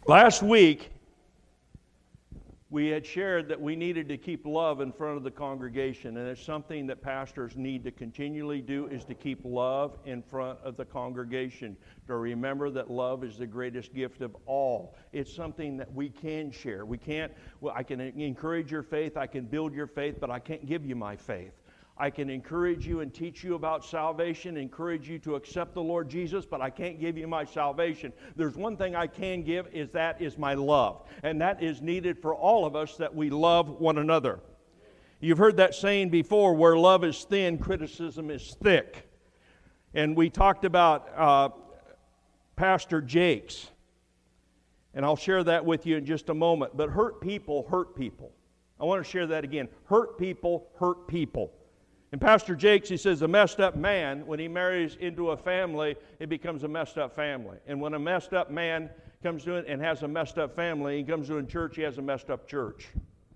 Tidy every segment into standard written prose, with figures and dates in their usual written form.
Last week, we had shared that we needed to keep love in front of the congregation, and it's something that pastors need to continually do, is to keep love in front of the congregation. To remember that love is the greatest gift of all. It's something that we can share. I can encourage your faith, I can build your faith, but I can't give you my faith. I can encourage you and teach you about salvation, encourage you to accept the Lord Jesus, but I can't give you my salvation. There's one thing I can give, that is my love. And that is needed for all of us, that we love one another. You've heard that saying before, where love is thin, criticism is thick. And we talked about Pastor Jakes. And I'll share that with you in just a moment. But hurt people hurt people. I want to share that again. Hurt people hurt people. And Pastor Jakes, he says, a messed up man, when he marries into a family, it becomes a messed up family. And when a messed up man comes to it and has a messed up family, he comes to a church, he has a messed up church.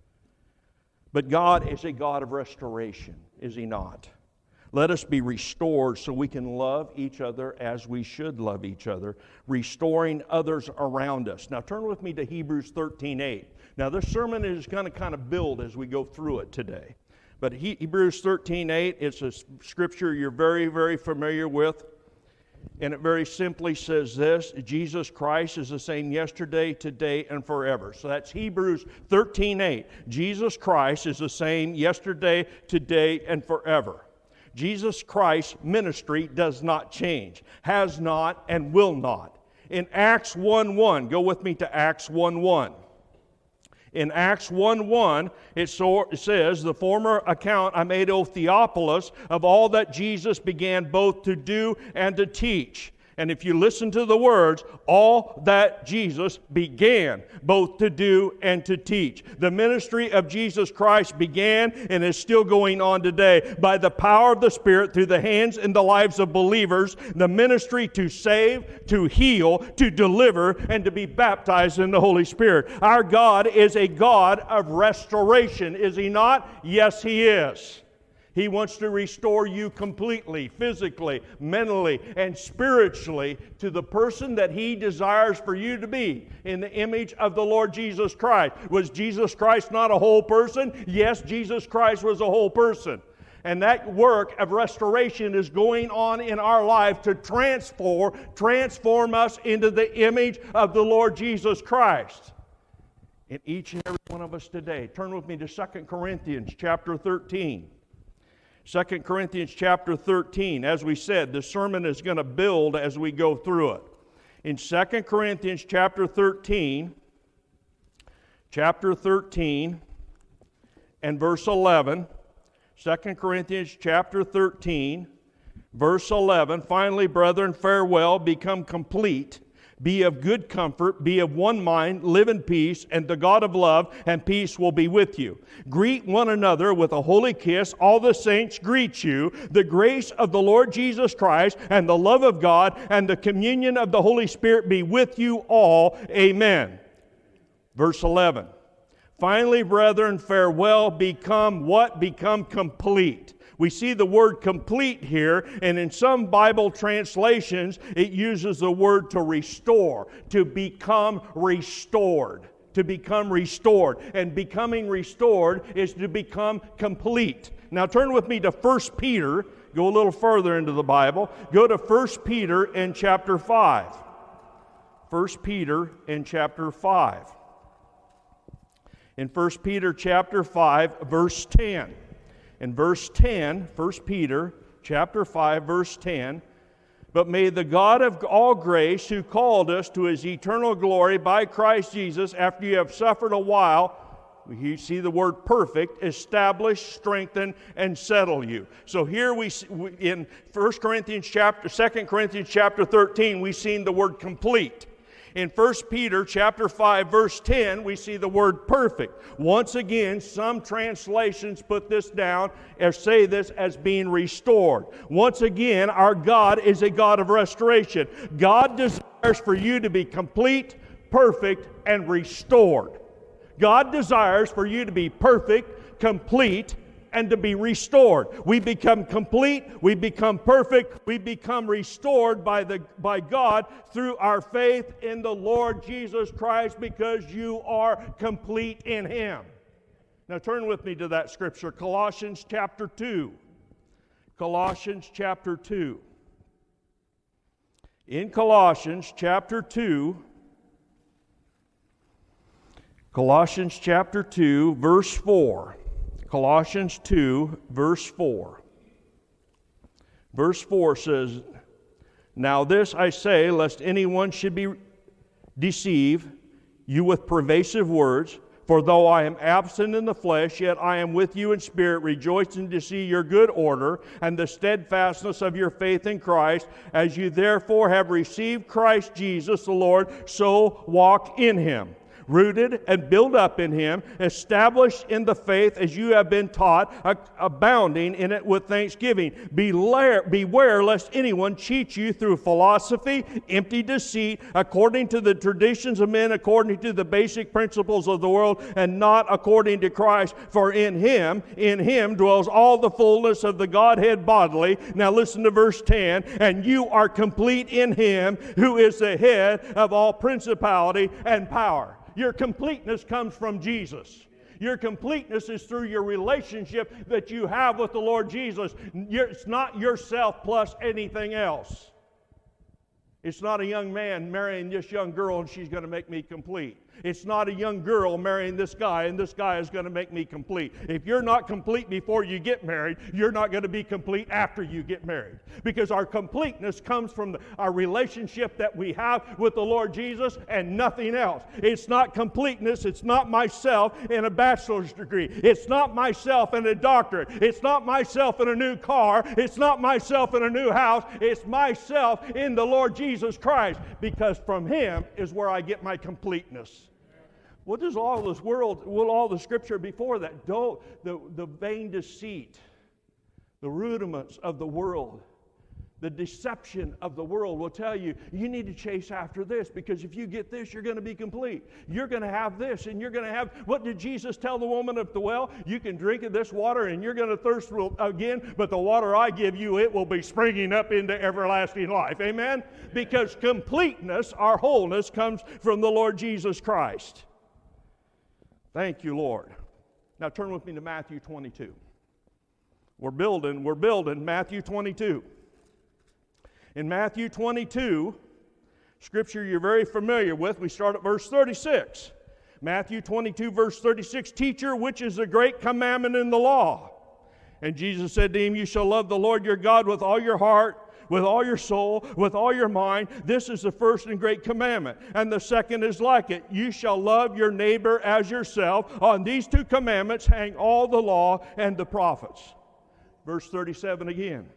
But God is a God of restoration, is He not? Let us be restored so we can love each other as we should love each other, restoring others around us. Now turn with me to Hebrews 13:8. Now this sermon is going to kind of build as we go through it today. But Hebrews 13:8, it's a scripture you're very, very familiar with. And it very simply says this: Jesus Christ is the same yesterday, today, and forever. So that's Hebrews 13:8. Jesus Christ is the same yesterday, today, and forever. Jesus Christ's ministry does not change, has not, and will not. In Acts 1:1, go with me to Acts 1:1. In Acts 1:1, it says, the former account I made, O Theophilus, of all that Jesus began both to do and to teach. And if you listen to the words, all that Jesus began both to do and to teach. The ministry of Jesus Christ began and is still going on today by the power of the Spirit through the hands and the lives of believers. The ministry to save, to heal, to deliver, and to be baptized in the Holy Spirit. Our God is a God of restoration, is He not? Yes, He is. He wants to restore you completely, physically, mentally, and spiritually to the person that He desires for you to be in the image of the Lord Jesus Christ. Was Jesus Christ not a whole person? Yes, Jesus Christ was a whole person. And that work of restoration is going on in our life to transform us into the image of the Lord Jesus Christ. In each and every one of us today. Turn with me to 2 Corinthians chapter 13. 2 Corinthians chapter 13. As we said, the sermon is going to build as we go through it. In 2 Corinthians chapter 13 and verse 11, 2 Corinthians chapter 13, verse 11, finally, brethren, farewell, become complete. Be of good comfort, be of one mind, live in peace, and the God of love and peace will be with you. Greet one another with a holy kiss. All the saints greet you. The grace of the Lord Jesus Christ and the love of God and the communion of the Holy Spirit be with you all. Amen. Verse 11. Finally, brethren, farewell, become what? Become complete. We see the word complete here, and in some Bible translations, it uses the word to restore, to become restored. To become restored. And becoming restored is to become complete. Now turn with me to 1 Peter. Go a little further into the Bible. Go to 1 Peter in chapter 5. 1 Peter in chapter 5. In 1 Peter chapter 5, verse 10. In verse 10, 1 Peter chapter 5, verse 10, but may the God of all grace, who called us to His eternal glory by Christ Jesus, after you have suffered a while, you see the word perfect, establish, strengthen, and settle you. So here we in 2 Corinthians chapter 13, we've seen the word complete. In 1 Peter chapter 5, verse 10, we see the word perfect. Once again, some translations put this down or say this as being restored. Once again, our God is a God of restoration. God desires for you to be complete, perfect, and restored. God desires for you to be perfect, complete, and to be restored. We become complete, we become perfect, we become restored by God through our faith in the Lord Jesus Christ, because you are complete in Him. Now turn with me to that scripture, Colossians chapter 2. Colossians chapter 2. In Colossians chapter 2, Colossians chapter 2, verse 4. Colossians 2, verse 4. Verse 4 says, "Now this I say, lest anyone should deceive you with persuasive words. For though I am absent in the flesh, yet I am with you in spirit, rejoicing to see your good order and the steadfastness of your faith in Christ. As you therefore have received Christ Jesus the Lord, so walk in Him, rooted and built up in Him, established in the faith as you have been taught, abounding in it with thanksgiving. Beware lest anyone cheat you through philosophy, empty deceit, according to the traditions of men, according to the basic principles of the world, and not according to Christ. For in Him dwells all the fullness of the Godhead bodily." Now listen to verse 10. "And you are complete in Him, who is the head of all principality and power." Your completeness comes from Jesus. Your completeness is through your relationship that you have with the Lord Jesus. It's not yourself plus anything else. It's not a young man marrying this young girl and she's going to make me complete. It's not a young girl marrying this guy and this guy is going to make me complete. If you're not complete before you get married, you're not going to be complete after you get married. Because our completeness comes from our relationship that we have with the Lord Jesus and nothing else. It's not completeness. It's not myself in a bachelor's degree. It's not myself in a doctorate. It's not myself in a new car. It's not myself in a new house. It's myself in the Lord Jesus Christ. Because from Him is where I get my completeness. What does all this world, all the scripture before that, the vain deceit, the rudiments of the world, the deception of the world will tell you, you need to chase after this, because if you get this, you're going to be complete. You're going to have this, and you're going to have, what did Jesus tell the woman at the well? You can drink of this water, and you're going to thirst again, but the water I give you, it will be springing up into everlasting life. Amen? Because completeness, our wholeness, comes from the Lord Jesus Christ. Thank you, Lord. Now turn with me to Matthew 22. We're building Matthew 22. In Matthew 22, scripture you're very familiar with, we start at verse 36. Matthew 22, verse 36, "Teacher, which is the great commandment in the law?" And Jesus said to him, "You shall love the Lord your God with all your heart, with all your soul, with all your mind. This is the first and great commandment. And the second is like it. You shall love your neighbor as yourself. On these two commandments hang all the law and the prophets." Verse 37 again.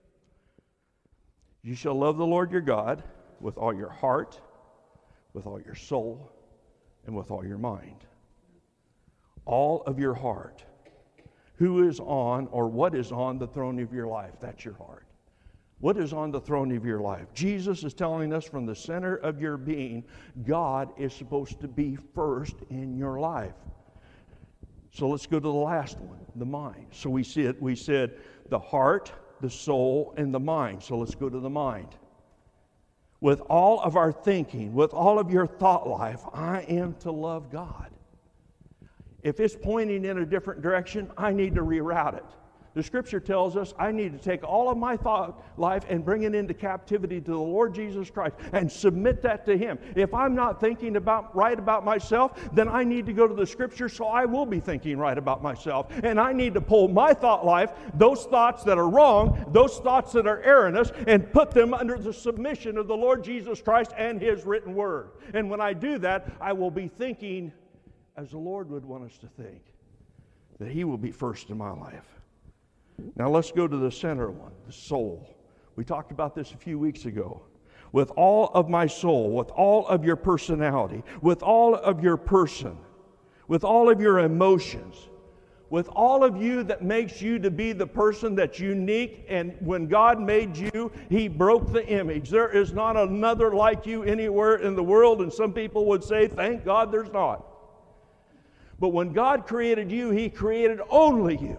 "You shall love the Lord your God with all your heart, with all your soul, and with all your mind." All of your heart. Who is on, or what is on the throne of your life? That's your heart. What is on the throne of your life? Jesus is telling us from the center of your being, God is supposed to be first in your life. So let's go to the last one, the mind. So we said the heart, the soul, and the mind. So let's go to the mind. With all of our thinking, with all of your thought life, I am to love God. If it's pointing in a different direction, I need to reroute it. The scripture tells us I need to take all of my thought life and bring it into captivity to the Lord Jesus Christ and submit that to Him. If I'm not thinking right about myself, then I need to go to the scripture so I will be thinking right about myself. And I need to pull my thought life, those thoughts that are wrong, those thoughts that are erroneous, and put them under the submission of the Lord Jesus Christ and His written word. And when I do that, I will be thinking as the Lord would want us to think, that He will be first in my life. Now let's go to the center one, the soul. We talked about this a few weeks ago. With all of my soul, with all of your personality, with all of your person, with all of your emotions, with all of you that makes you to be the person that's unique, and when God made you, He broke the image. There is not another like you anywhere in the world, and some people would say, thank God there's not. But when God created you, He created only you.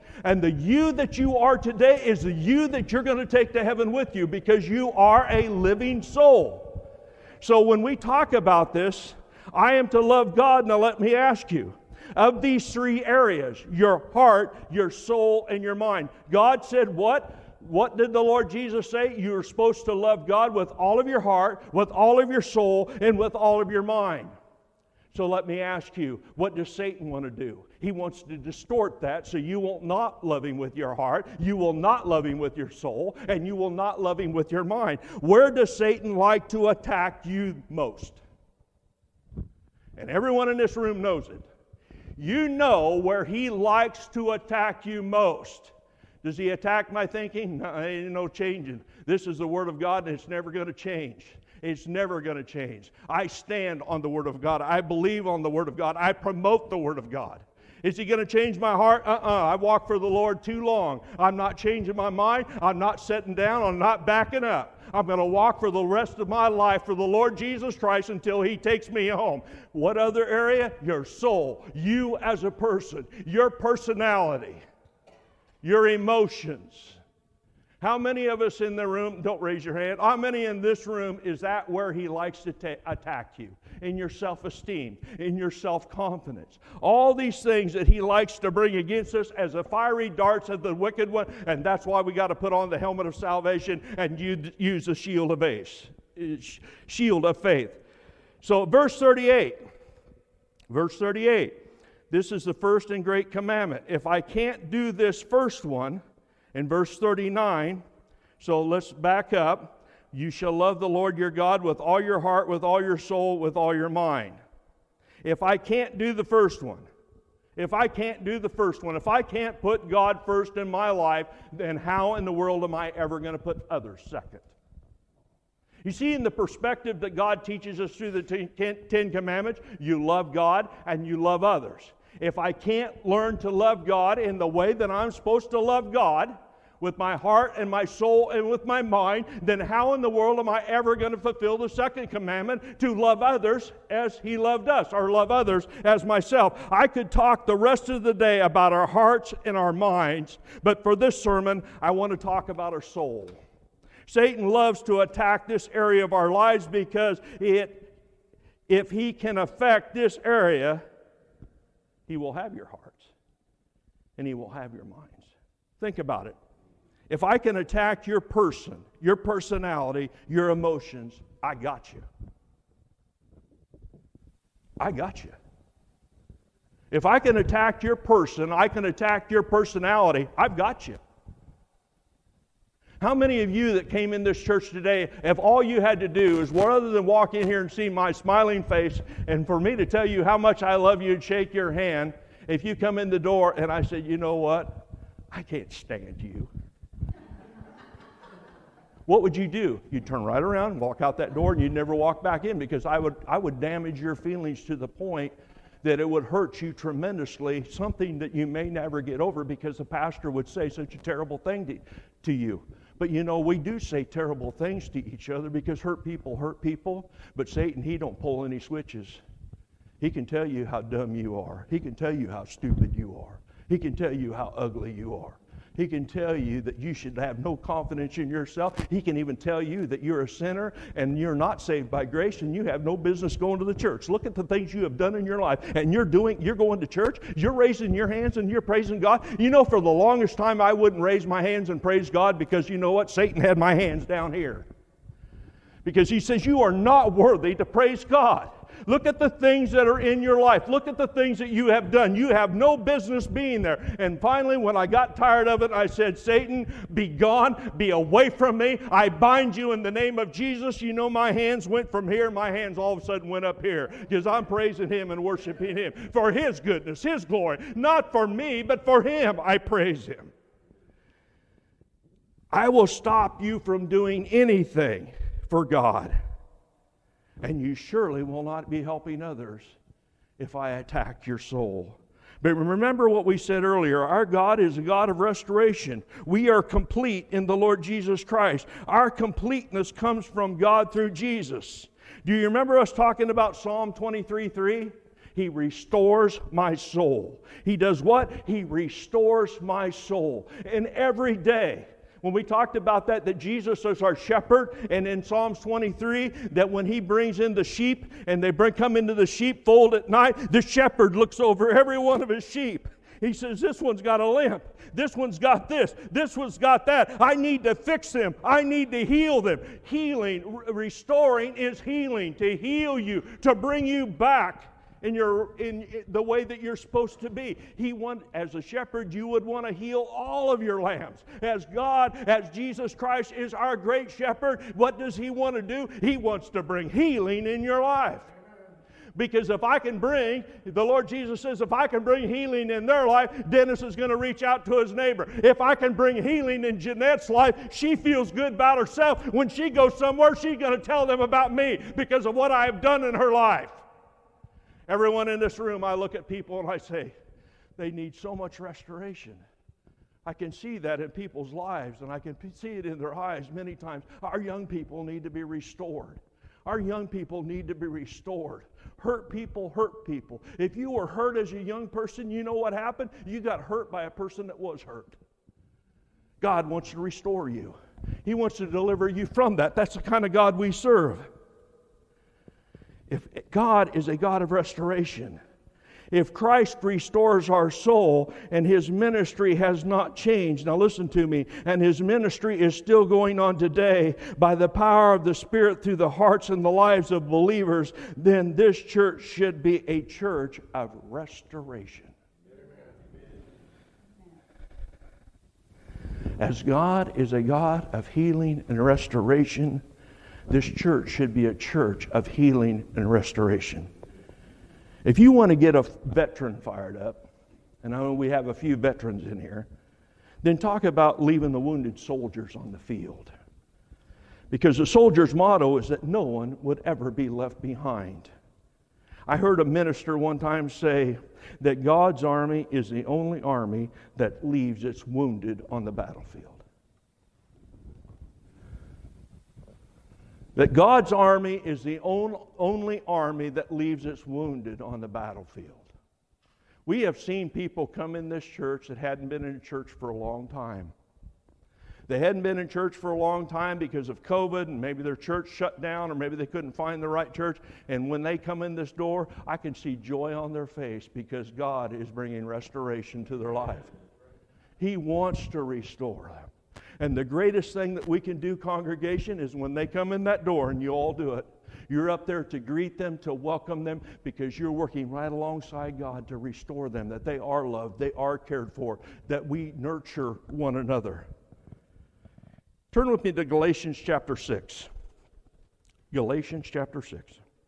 And the you that you are today is the you that you're going to take to heaven with you, because you are a living soul. So when we talk about this, I am to love God. Now let me ask you, of these three areas, your heart, your soul, and your mind, God said what? What did the Lord Jesus say? You're supposed to love God with all of your heart, with all of your soul, and with all of your mind. So let me ask you, what does Satan want to do? He wants to distort that so you will not love Him with your heart, you will not love Him with your soul, and you will not love Him with your mind. Where does Satan like to attack you most? And everyone in this room knows it. You know where he likes to attack you most. Does he attack my thinking? No, ain't no changing. This is the Word of God, and it's never going to change. It's never going to change. I stand on the Word of God. I believe on the Word of God. I promote the Word of God. Is He going to change my heart? I walked for the Lord too long. I'm not changing my mind. I'm not sitting down. I'm not backing up. I'm going to walk for the rest of my life for the Lord Jesus Christ until He takes me home. What other area? Your soul. You as a person. Your personality. Your emotions. How many of us in the room, don't raise your hand, how many in this room is that where he likes to attack you? In your self-esteem, in your self-confidence. All these things that he likes to bring against us as a fiery darts of the wicked one, and that's why we got to put on the helmet of salvation and use the shield of faith. So verse 38, this is the first and great commandment. If I can't do this first one, in verse 39, so let's back up. You shall love the Lord your God with all your heart, with all your soul, with all your mind. If I can't do the first one, if I can't put God first in my life, then how in the world am I ever going to put others second? You see, in the perspective that God teaches us through the Ten Commandments, you love God and you love others. If I can't learn to love God in the way that I'm supposed to love God, with my heart and my soul and with my mind, then how in the world am I ever going to fulfill the second commandment, to love others as He loved us, or love others as myself? I could talk the rest of the day about our hearts and our minds, but for this sermon, I want to talk about our soul. Satan loves to attack this area of our lives because if he can affect this area, he will have your hearts and he will have your minds. Think about it. If I can attack your person, your personality, your emotions, I got you. I got you. If I can attack your person, I can attack your personality, I've got you. How many of you that came in this church today, if all you had to do is, rather than walk in here and see my smiling face, and for me to tell you how much I love you and shake your hand, if you come in the door and I said, you know what, I can't stand you. What would you do? You'd turn right around and walk out that door, and you'd never walk back in, because I would damage your feelings to the point that it would hurt you tremendously, something that you may never get over because the pastor would say such a terrible thing to you. But you know, we do say terrible things to each other because hurt people, but Satan, he don't pull any switches. He can tell you how dumb you are. He can tell you how stupid you are. He can tell you how ugly you are. He can tell you that you should have no confidence in yourself. He can even tell you that you're a sinner and you're not saved by grace and you have no business going to the church. Look at the things you have done in your life, and you're going to church, you're raising your hands and you're praising God. You know, for the longest time I wouldn't raise my hands and praise God because you know what? Satan had my hands down here. Because he says you are not worthy to praise God. Look at the things that are in your life. Look at the things that you have done. You have no business being there. And finally, when I got tired of it, I said, Satan, be gone, be away from me. I bind you in the name of Jesus. You know, my hands went from here. My hands all of a sudden went up here because I'm praising Him and worshiping Him for His goodness, His glory. Not for me, but for Him. I praise Him. I will stop you from doing anything for God. And you surely will not be helping others if I attack your soul. But remember what we said earlier. Our God is a God of restoration. We are complete in the Lord Jesus Christ. Our completeness comes from God through Jesus. Do you remember us talking about Psalm 23:3? He restores my soul. He does what? He restores my soul. And every day, when we talked about that Jesus is our shepherd, and in Psalms 23, that when He brings in the sheep and they come into the sheepfold at night, the shepherd looks over every one of his sheep. He says, this one's got a limp. This one's got this. This one's got that. I need to fix them. I need to heal them. Healing, restoring is healing, to heal you, to bring you back in the way that you're supposed to be. As a shepherd, you would want to heal all of your lambs. As Jesus Christ is our great shepherd, what does He want to do? He wants to bring healing in your life. Because the Lord Jesus says, if I can bring healing in their life, Dennis is going to reach out to his neighbor. If I can bring healing in Jeanette's life, she feels good about herself. When she goes somewhere, she's going to tell them about me because of what I have done in her life. Everyone in this room, I look at people and I say, they need so much restoration. I can see that in people's lives, and I can see it in their eyes many times. Our young people need to be restored. Our young people need to be restored. Hurt people hurt people. If you were hurt as a young person, you know what happened? You got hurt by a person that was hurt. God wants to restore you. He wants to deliver you from that. That's the kind of God we serve. If God is a God of restoration, if Christ restores our soul and His ministry has not changed, now listen to me, and His ministry is still going on today by the power of the Spirit through the hearts and the lives of believers, then this church should be a church of restoration. As God is a God of healing and restoration, this church should be a church of healing and restoration. If you want to get a veteran fired up, and I know we have a few veterans in here, then talk about leaving the wounded soldiers on the field. Because the soldier's motto is that no one would ever be left behind. I heard a minister one time say that God's army is the only army that leaves its wounded on the battlefield. That God's army is the only army that leaves its wounded on the battlefield. We have seen people come in this church that hadn't been in church for a long time. They hadn't been in church for a long time because of COVID, and maybe their church shut down, or maybe they couldn't find the right church. And when they come in this door, I can see joy on their face because God is bringing restoration to their life. He wants to restore them. And the greatest thing that we can do, congregation, is when they come in that door, and you all do it, you're up there to greet them, to welcome them, because you're working right alongside God to restore them, that they are loved, they are cared for, that we nurture one another. Turn with me to Galatians chapter 6. Galatians chapter 6.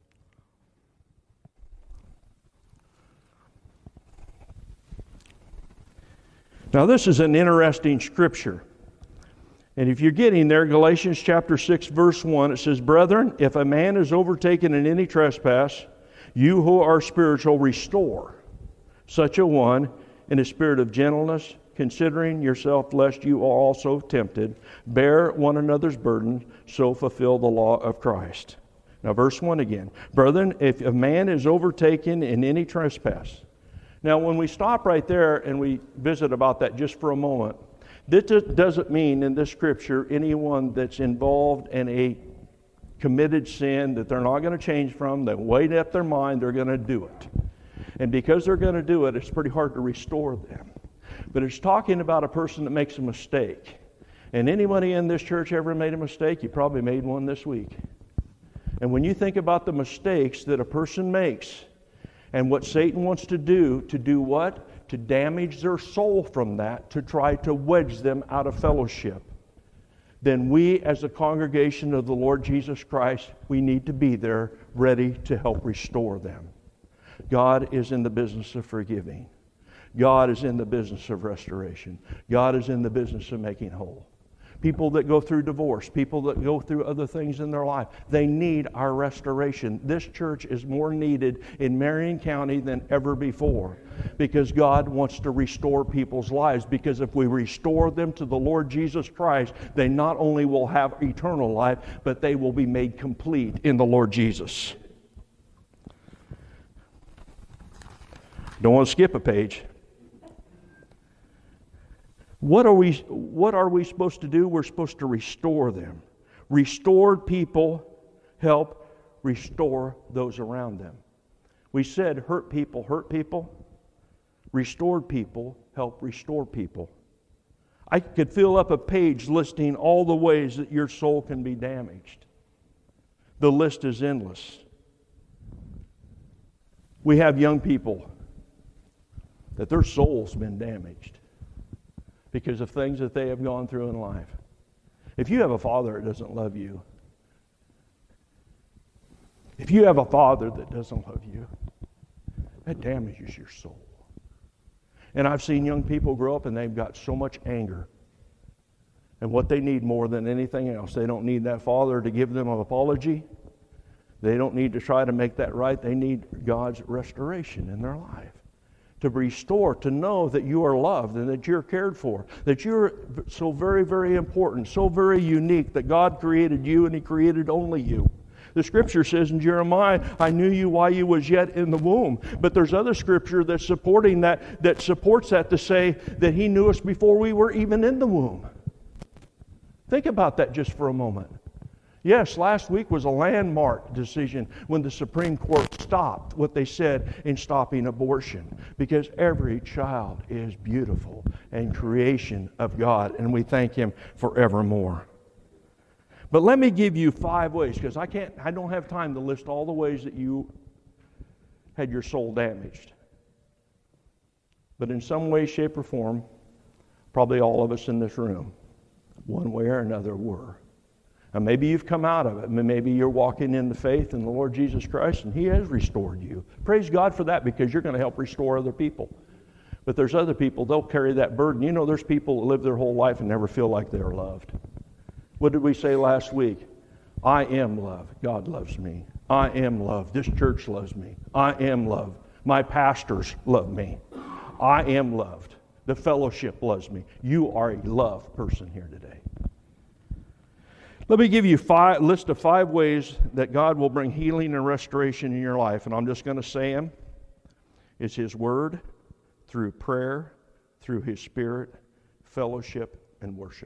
Now this is an interesting scripture. And if you're getting there, Galatians chapter 6, verse 1, it says, Brethren, if a man is overtaken in any trespass, you who are spiritual, restore such a one in a spirit of gentleness, considering yourself lest you are also tempted. Bear one another's burden, so fulfill the law of Christ. Now verse 1 again. Brethren, if a man is overtaken in any trespass. Now when we stop right there and we visit about that just for a moment, this doesn't mean in this scripture anyone that's involved in a committed sin that they're not going to change from, they weighed up their mind, they're going to do it. And because they're going to do it, it's pretty hard to restore them. But it's talking about a person that makes a mistake. And anybody in this church ever made a mistake? You probably made one this week. And when you think about the mistakes that a person makes and what Satan wants to do what? To damage their soul from that, to try to wedge them out of fellowship, then we as a congregation of the Lord Jesus Christ, we need to be there ready to help restore them. God is in the business of forgiving. God is in the business of restoration. God is in the business of making whole. People that go through divorce, people that go through other things in their life, they need our restoration. This church is more needed in Marion County than ever before because God wants to restore people's lives. Because if we restore them to the Lord Jesus Christ, they not only will have eternal life, but they will be made complete in the Lord Jesus. Don't want to skip a page. What are we supposed to do? We're supposed to restore them. Restored people help restore those around them. We said hurt people hurt people. Restored people help restore people. I could fill up a page listing all the ways that your soul can be damaged. The list is endless. We have young people that their soul's been damaged because of things that they have gone through in life. If you have a father that doesn't love you, that doesn't love you, that damages your soul. And I've seen young people grow up and they've got so much anger. And what they need more than anything else, they don't need that father to give them an apology. They don't need to try to make that right. They need God's restoration in their life. To restore, to know that you are loved and that you're cared for, that you're so very, very important, so very unique, that God created you and He created only you. The Scripture says in Jeremiah, I knew you while you was yet in the womb. But there's other Scripture that's supporting that supports that, to say that He knew us before we were even in the womb. Think about that just for a moment. Yes, last week was a landmark decision when the Supreme Court stopped what they said in stopping abortion, because every child is beautiful and creation of God, and we thank Him forevermore. But let me give you 5 ways, because I don't have time to list all the ways that you had your soul damaged. But in some way, shape, or form, probably all of us in this room, one way or another, were. And maybe you've come out of it. Maybe you're walking in the faith in the Lord Jesus Christ and He has restored you. Praise God for that, because you're going to help restore other people. But there's other people, they'll carry that burden. You know, there's people that live their whole life and never feel like they're loved. What did we say last week? I am loved. God loves me. I am loved. This church loves me. I am loved. My pastors love me. I am loved. The fellowship loves me. You are a loved person here today. Let me give you a list of 5 ways that God will bring healing and restoration in your life. And I'm just going to say them. It's His Word, through prayer, through His Spirit, fellowship, and worship.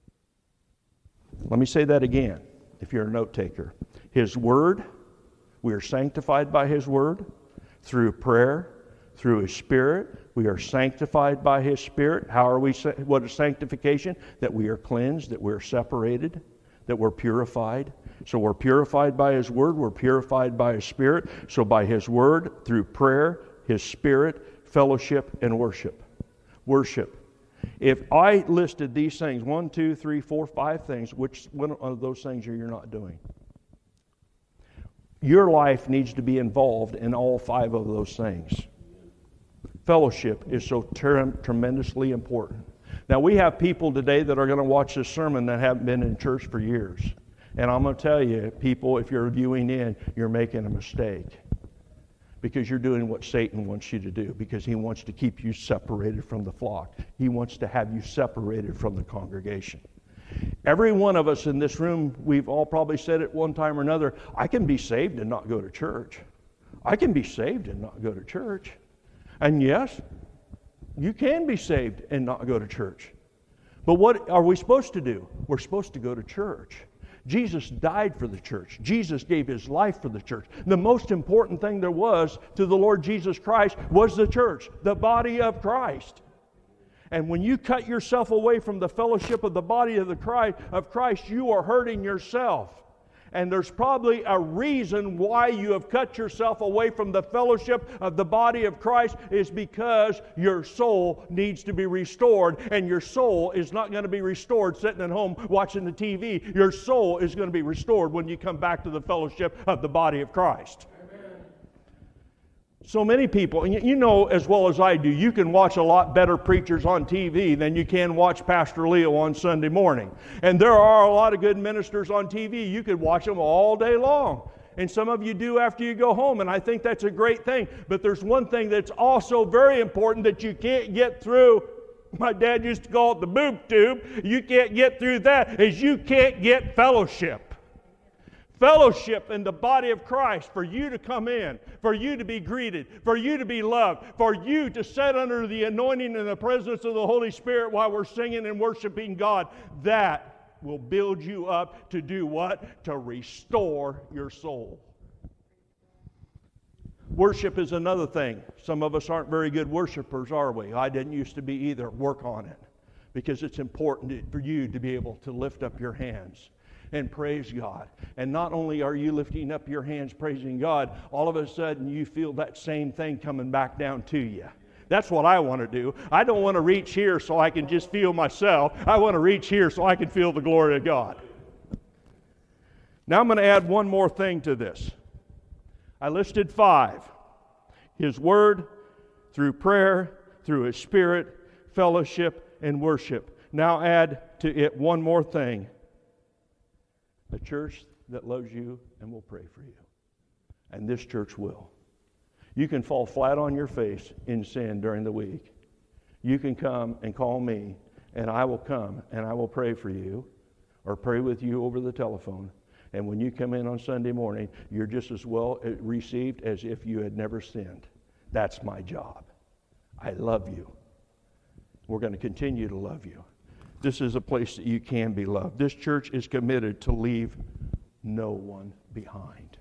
Let me say that again, if you're a note taker. His Word, we are sanctified by His Word. Through prayer, through His Spirit, we are sanctified by His Spirit. How are we? What is sanctification? That we are cleansed, that we're separated, that we're purified. So we're purified by His Word, we're purified by His Spirit. So by His Word, through prayer, His Spirit, fellowship, and worship. Worship. If I listed these things, 1, 2, 3, 4, 5 things, which one of those things are you not doing? Your life needs to be involved in all 5 of those things. Fellowship is so tremendously important. Now, we have people today that are going to watch this sermon that haven't been in church for years. And I'm going to tell you, people, if you're viewing in, you're making a mistake. Because you're doing what Satan wants you to do. Because he wants to keep you separated from the flock. He wants to have you separated from the congregation. Every one of us in this room, we've all probably said it one time or another, I can be saved and not go to church. I can be saved and not go to church. And yes, you can be saved and not go to church. But what are we supposed to do? We're supposed to go to church. Jesus died for the church. Jesus gave His life for the church. The most important thing there was to the Lord Jesus Christ was the church, the body of Christ. And when you cut yourself away from the fellowship of the body of Christ, you are hurting yourself. And there's probably a reason why you have cut yourself away from the fellowship of the body of Christ, is because your soul needs to be restored. And your soul is not going to be restored sitting at home watching the TV. Your soul is going to be restored when you come back to the fellowship of the body of Christ. So many people, and you know as well as I do, you can watch a lot better preachers on TV than you can watch Pastor Leo on Sunday morning. And there are a lot of good ministers on TV. You could watch them all day long. And some of you do after you go home, and I think that's a great thing. But there's one thing that's also very important that you can't get through. My dad used to call it the boob tube. You can't get through that, is you can't get fellowship. Fellowship in the body of Christ, for you to come in, for you to be greeted, for you to be loved, for you to sit under the anointing and the presence of the Holy Spirit while we're singing and worshiping God. That will build you up to do what? To restore your soul. Worship is another thing. Some of us aren't very good worshipers, are we? I didn't used to be either. Work on it. Because it's important for you to be able to lift up your hands and praise God. And not only are you lifting up your hands praising God, all of a sudden you feel that same thing coming back down to you. That's what I want to do. I don't want to reach here so I can just feel myself. I want to reach here so I can feel the glory of God. Now I'm going to add one more thing to this. I listed 5. His Word, through prayer, through His Spirit, fellowship, and worship. Now add to it one more thing. A church that loves you and will pray for you. And this church will. You can fall flat on your face in sin during the week. You can come and call me, and I will come and I will pray for you or pray with you over the telephone. And when you come in on Sunday morning, you're just as well received as if you had never sinned. That's my job. I love you. We're going to continue to love you. This is a place that you can be loved. This church is committed to leave no one behind.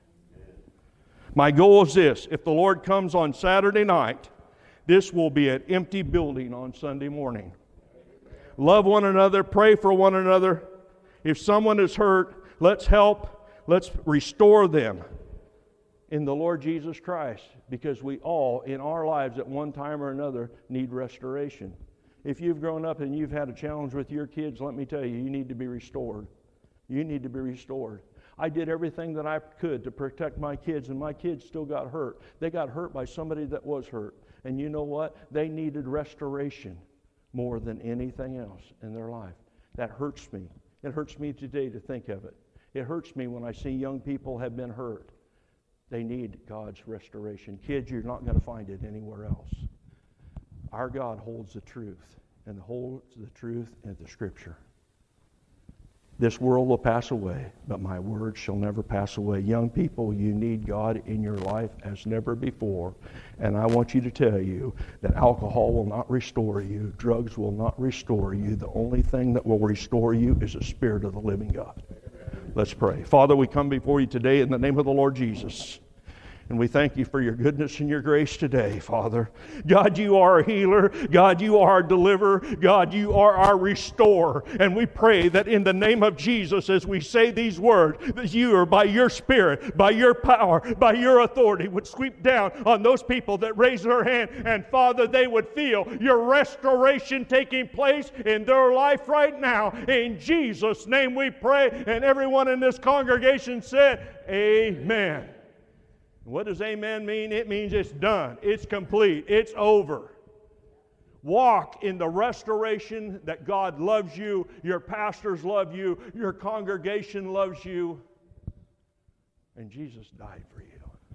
My goal is this. If the Lord comes on Saturday night, this will be an empty building on Sunday morning. Love one another. Pray for one another. If someone is hurt, let's help. Let's restore them in the Lord Jesus Christ, because we all in our lives at one time or another need restoration. If you've grown up and you've had a challenge with your kids, let me tell you, you need to be restored. You need to be restored. I did everything that I could to protect my kids, and my kids still got hurt. They got hurt by somebody that was hurt. And you know what? They needed restoration more than anything else in their life. That hurts me. It hurts me today to think of it. It hurts me when I see young people have been hurt. They need God's restoration. Kids, you're not going to find it anywhere else. Our God holds the truth, and holds the truth in the Scripture. This world will pass away, but my word shall never pass away. Young people, you need God in your life as never before. And I want you to tell you that alcohol will not restore you. Drugs will not restore you. The only thing that will restore you is the Spirit of the living God. Let's pray. Father, we come before you today in the name of the Lord Jesus. And we thank you for your goodness and your grace today, Father. God, you are a healer. God, you are a deliverer. God, you are our restorer. And we pray that in the name of Jesus, as we say these words, that you are by your Spirit, by your power, by your authority, would sweep down on those people that raise their hand. And Father, they would feel your restoration taking place in their life right now. In Jesus' name we pray. And everyone in this congregation said, amen. What does amen mean? It means it's done. It's complete. It's over. Walk in the restoration that God loves you, your pastors love you, your congregation loves you, and Jesus died for you.